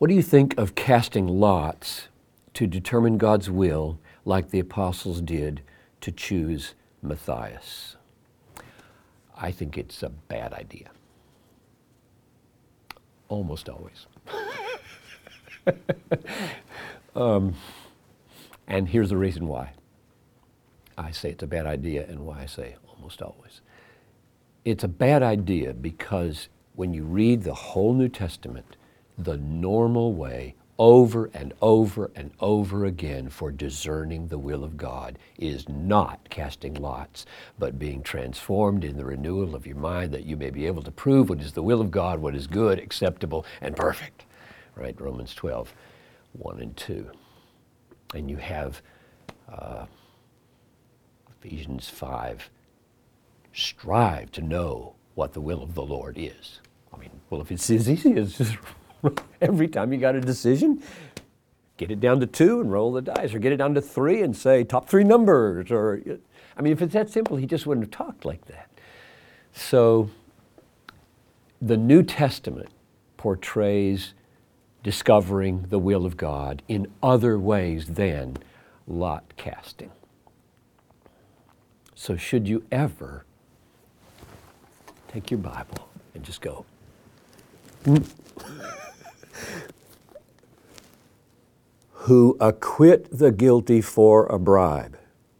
What do you think of casting lots to determine God's will like the apostles did to choose Matthias? I think it's a bad idea. Almost always. And here's the reason why I say it's a bad idea and why I say almost always. It's a bad idea because when you read the whole New Testament, the normal way over and over and over again for discerning the will of God is not casting lots, but being transformed in the renewal of your mind that you may be able to prove what is the will of God, what is good, acceptable, and perfect. Right? Romans 12, 1 and 2. And you have Ephesians 5, strive to know what the will of the Lord is. I mean, well, if it's as easy as just every time you got a decision, get it down to 2 and roll the dice, or get it down to 3 and say top 3 numbers. Or, I mean, if it's that simple, he just wouldn't have talked like that. So the New Testament portrays discovering the will of God in other ways than lot casting. So should you ever take your Bible and just go, who acquit the guilty for a bribe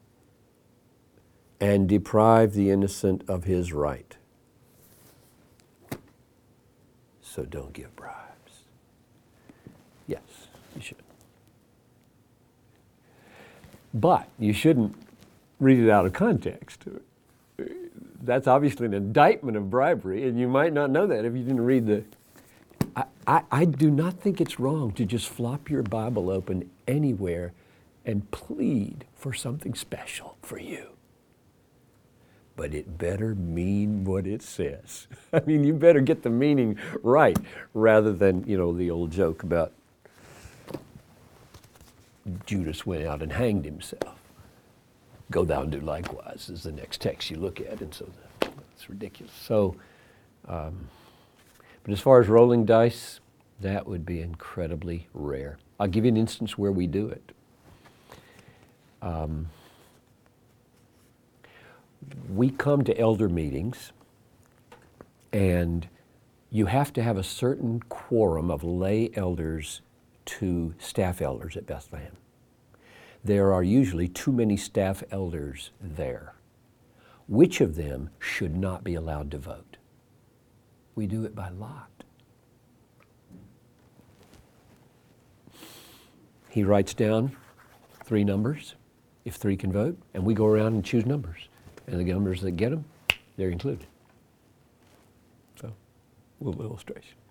and deprive the innocent of his right. So don't give bribes. Yes, you should. But you shouldn't read it out of context. That's obviously an indictment of bribery, and you might not know that if you didn't read the... I do not think it's wrong to just flop your Bible open anywhere and plead for something special for you. But it better mean what it says. I mean, you better get the meaning right, rather than, the old joke about Judas went out and hanged himself. Go thou and do likewise is the next text you look at, and so it's ridiculous. So, but as far as rolling dice, that would be incredibly rare. I'll give you an instance where we do it. We come to elder meetings, and you have to have a certain quorum of lay elders to staff elders at Bethlehem. There are usually too many staff elders there. Which of them should not be allowed to vote? We do it by lot. He writes down 3 numbers, if 3 can vote, and we go around and choose numbers. And the numbers that get them, they're included. So, a little illustration.